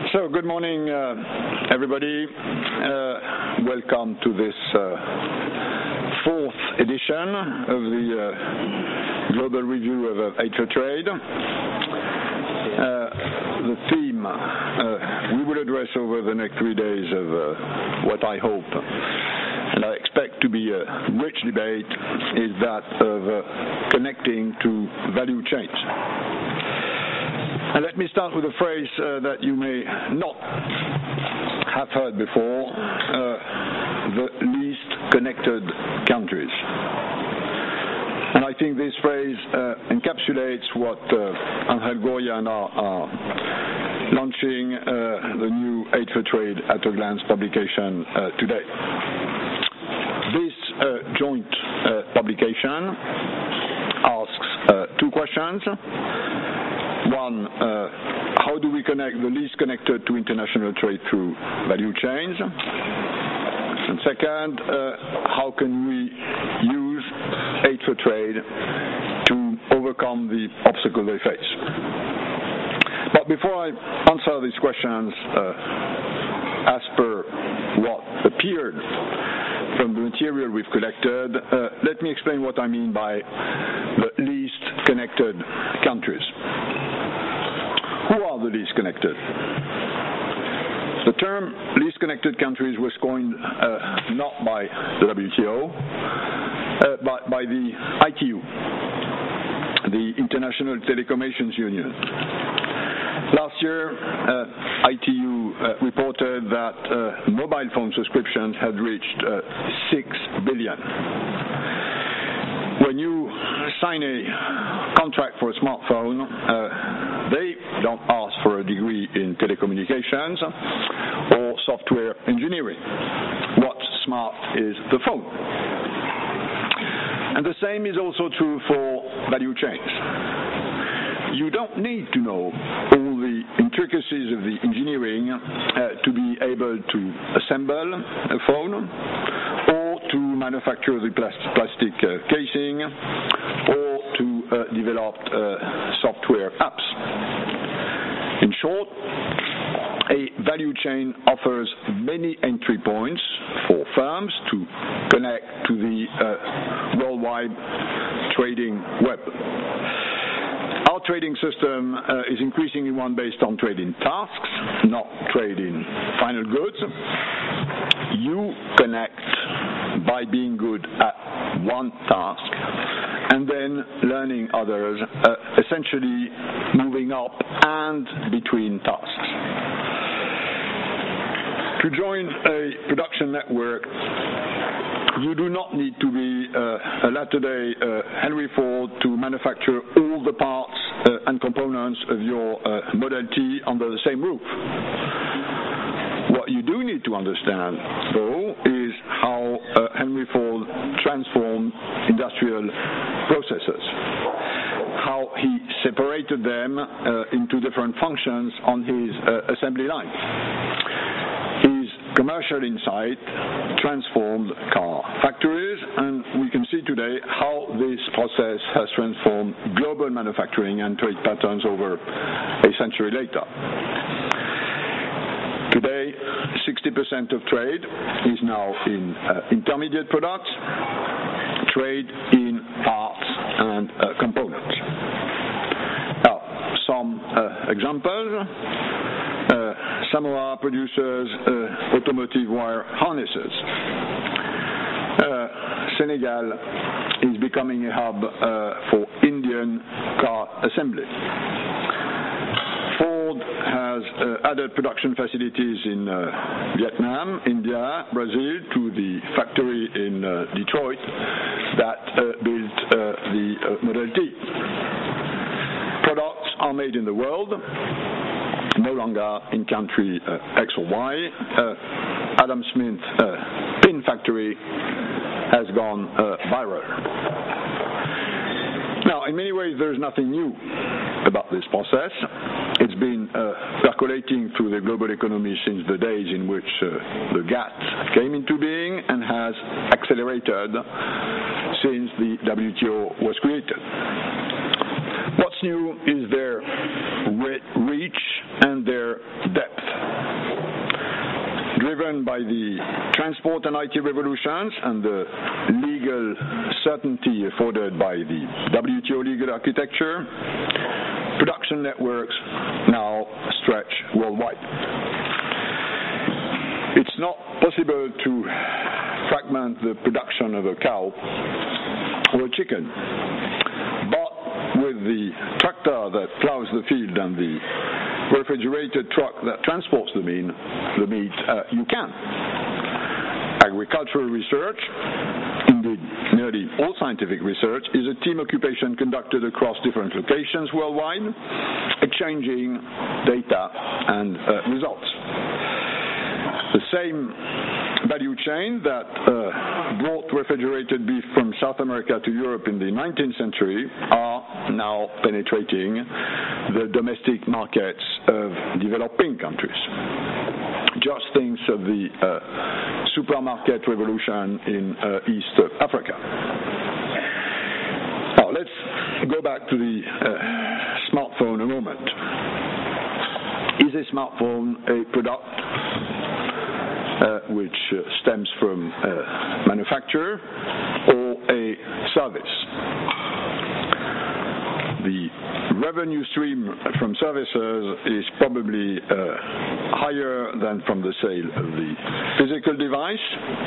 So, good morning, everybody. Welcome to this fourth edition of the Global Review of Aid for Trade. The theme we will address over the next 3 days of what I hope and I expect to be a rich debate is that of connecting to value chains. And let me start with a phrase that you may not have heard before, the least connected countries. And I think this phrase encapsulates what Angel Goria and are launching the new Aid for Trade at a Glance publication today. This joint publication asks two questions. One, how do we connect the least connected to international trade through value chains? And second, how can we use Aid for Trade to overcome the obstacles they face? But before I answer these questions, as per what appeared from the material we've collected, let me explain what I mean by the least connected countries. Who are the least connected? The term least connected countries was coined not by the WTO, but by the ITU, the International Telecommunications Union. Last year, ITU reported that mobile phone subscriptions had reached 6 billion. When you sign a contract for a smartphone, they don't ask for a degree in telecommunications or software engineering. What's smart is the phone. And the same is also true for value chains. You don't need to know all the intricacies of the engineering to be able to assemble a phone or to manufacture the plastic casing or to develop software apps. In short, a value chain offers many entry points for firms to connect to the worldwide trading web. Our trading system is increasingly one based on trade in tasks, not trade in final goods. You connect by being good at one task and then learning others, essentially moving up and between tasks. To join a production network, you do not need to be a latter-day Henry Ford to manufacture all the parts and components of your Model T under the same roof. What you do need to understand, though, is how Henry Ford transformed industrial processes, how he separated them into different functions on his assembly line. Commercial insight transformed car factories, and we can see today how this process has transformed global manufacturing and trade patterns over a century later. Today, 60% of trade is now in intermediate products, trade in parts and components. Now, some examples. Samoa produces automotive wire harnesses. Senegal is becoming a hub for Indian car assembly. Ford has added production facilities in Vietnam, India, Brazil to the factory in Detroit that built the Model T. Products are made in the world, no longer in country X or Y. Adam Smith pin factory has gone viral. Now, in many ways, there is nothing new about this process. It's been percolating through the global economy since the days in which the GATT came into being and has accelerated since the WTO was created. What's new is their reach and their depth. driven by the transport and IT revolutions and the legal certainty afforded by the WTO legal architecture, production networks now stretch worldwide. It's not possible to fragment the production of a cow or a chicken, but with the tractor that plows the field and the refrigerated truck that transports the meat, you can. Agricultural research, indeed nearly all scientific research, is a team occupation conducted across different locations worldwide, exchanging data and results. The same value chain that brought refrigerated beef from South America to Europe in the 19th century are now penetrating the domestic markets of developing countries. Just think of the supermarket revolution in East Africa. Now let's go back to the smartphone a moment. Is a smartphone a product which stems from a manufacturer or a service? The revenue stream from services is probably higher than from the sale of the physical device.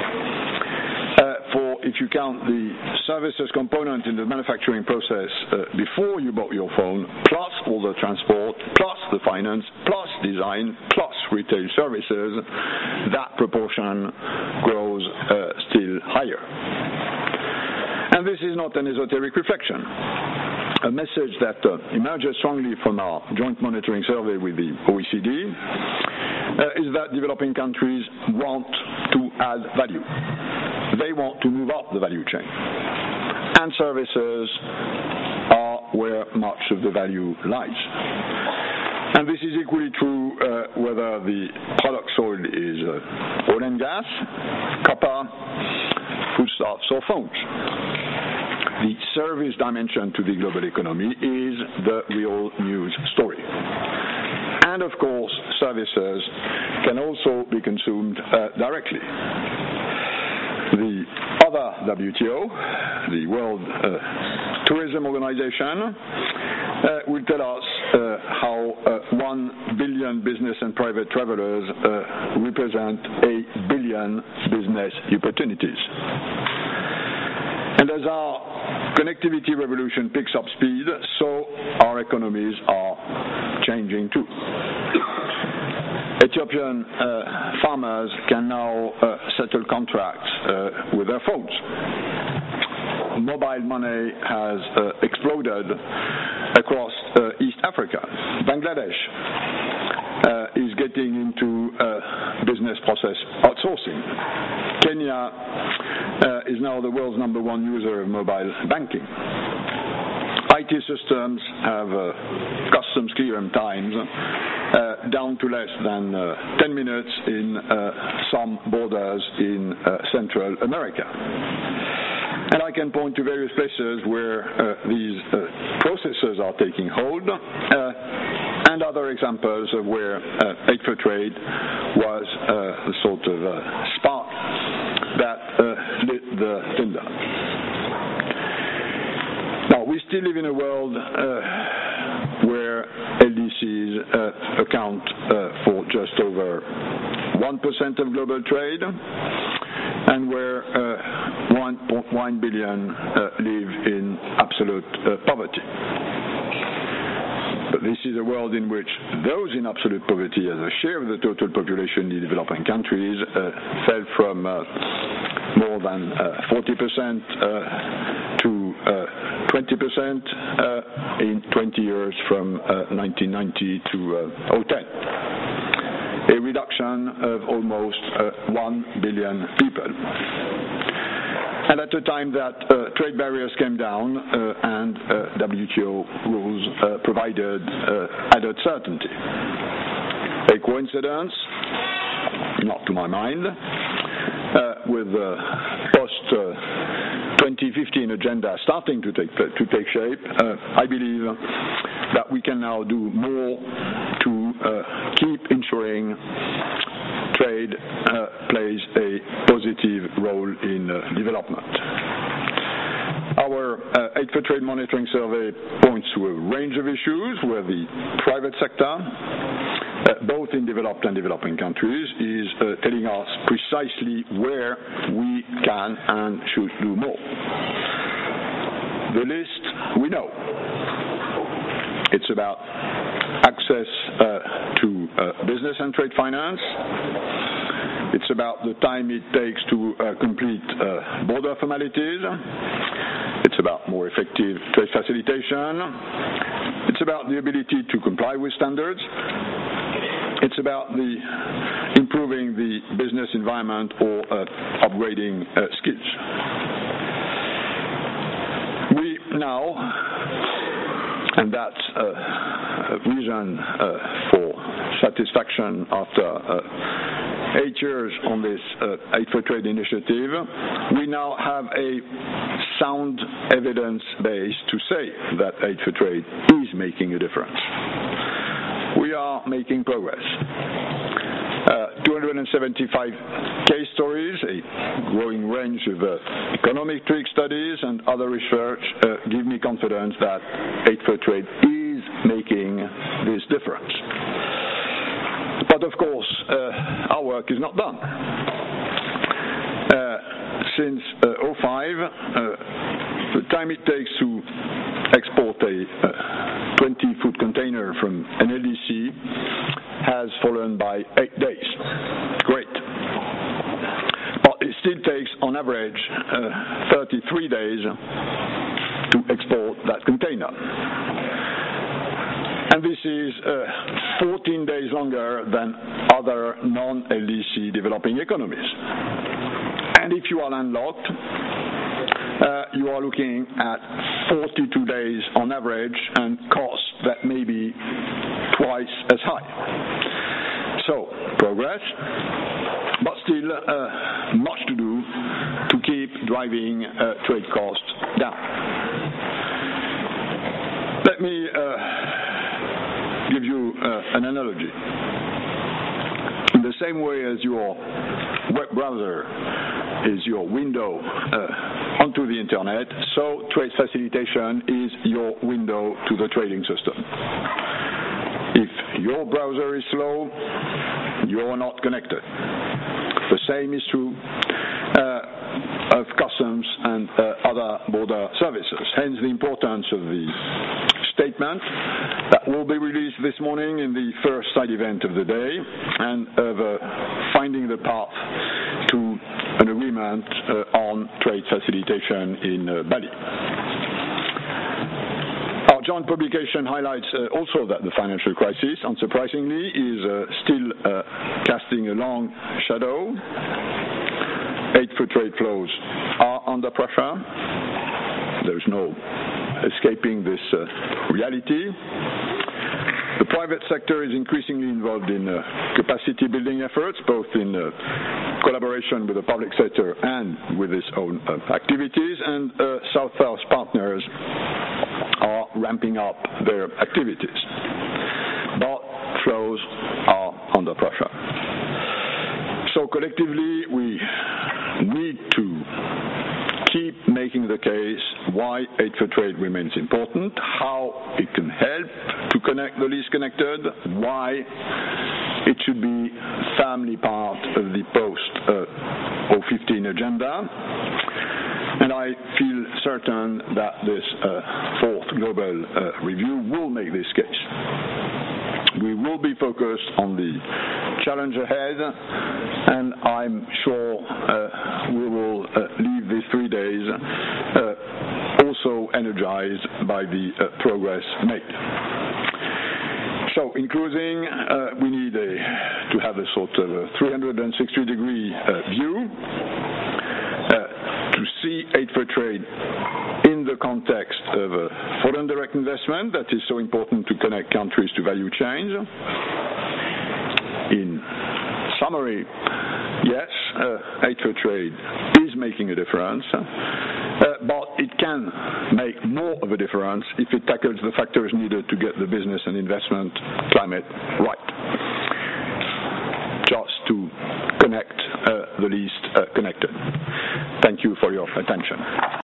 If you count the services component in the manufacturing process before you bought your phone, plus all the transport, plus the finance, plus design, plus retail services, that proportion grows still higher. And this is not an esoteric reflection. A message that emerges strongly from our joint monitoring survey with the OECD is that developing countries want to add value. They want to move up the value chain. And services are where much of the value lies. And this is equally true whether the product sold is oil and gas, copper, foodstuffs, or phones. The service dimension to the global economy is the real news story. And of course, services can also be consumed directly. The other WTO, the World Tourism Organization, will tell us how 1 billion business and private travelers represent 1 billion business opportunities. And as our connectivity revolution picks up speed, so our economies are changing too. Ethiopian farmers can now settle contracts with their phones. Mobile money has exploded across East Africa. Bangladesh is getting into business process outsourcing. Kenya is now the world's #1 user of mobile banking. IT systems have customs clearance times down to less than 10 minutes in some borders in Central America. And I can point to various places where these processes are taking hold, and other examples of where aid for trade was the sort of spark that lit the tinder. Now, we still live in a world where LDCs account for just over 1% of global trade, and where 1.1 billion live in absolute poverty. But this is a world in which those in absolute poverty as a share of the total population in developing countries fell from more than 40% to 20% in 20 years from 1990 to 2010. A reduction of almost 1 billion people. And at the time that trade barriers came down and WTO rules provided added certainty. A coincidence? Not to my mind. With the post-2015 agenda starting to take shape, I believe that we can now do more to keep ensuring trade plays a positive role in development. Our Aid for Trade monitoring survey points to a range of issues where the private sector, both in developed and developing countries, is telling us precisely where we can and should do more. The list we know. It's about access to business and trade finance. It's about the time it takes to complete border formalities. It's about more effective trade facilitation. It's about the ability to comply with standards. It's about improving the business environment or upgrading skills. We now, and that's a reason for satisfaction after 8 years on this Aid for Trade initiative, we now have a sound evidence base to say that Aid for Trade is making a difference. We are making progress. 275 case stories, a growing range of econometric studies and other research give me confidence that Aid for Trade is making this difference. But of course, our work is not done. Since 2005, the time it takes to export a 20-foot container from an LDC has fallen by 8 days. Great. But it still takes, on average, 33 days to export that container. And this is 14 days longer than other non-LDC developing economies. And if you are landlocked, you are looking at 42 days on average and costs that may be twice as high. So, progress, but still much to do to keep driving trade costs down. Let me give you an analogy. In the same way as your web browser is your window onto the internet, so trade facilitation is your window to the trading system. If your browser is slow, you're not connected. The same is true of customs and other border services. Hence the importance of the statement that will be released this morning in the first side event of the day, and of finding the path to an agreement on trade facilitation in Bali. Our joint publication highlights also that the financial crisis, unsurprisingly, is still casting a long shadow. Aid for Trade flows are under pressure. There's no escaping this reality. The private sector is increasingly involved in capacity building efforts, both in collaboration with the public sector and with its own activities, and South-South partners are ramping up their activities. But flows are under pressure. So collectively, we need to keep making the case why Aid for Trade remains important, how it can help to connect the least connected, why it should be firmly part of the post-2015 agenda. And I feel certain that this fourth global review will make this case. We will be focused on the challenge ahead, and I'm sure we will leave these 3 days also energized by the progress made. So, in closing, we need to have a sort of a 360-degree view to see Aid for Trade in the context of foreign direct investment that is so important to connect countries to value chains. In summary, yes, Aid for Trade is making a difference, but it can make more of a difference if it tackles the factors needed to get the business and investment climate right. Just to the least connected. Thank you for your attention.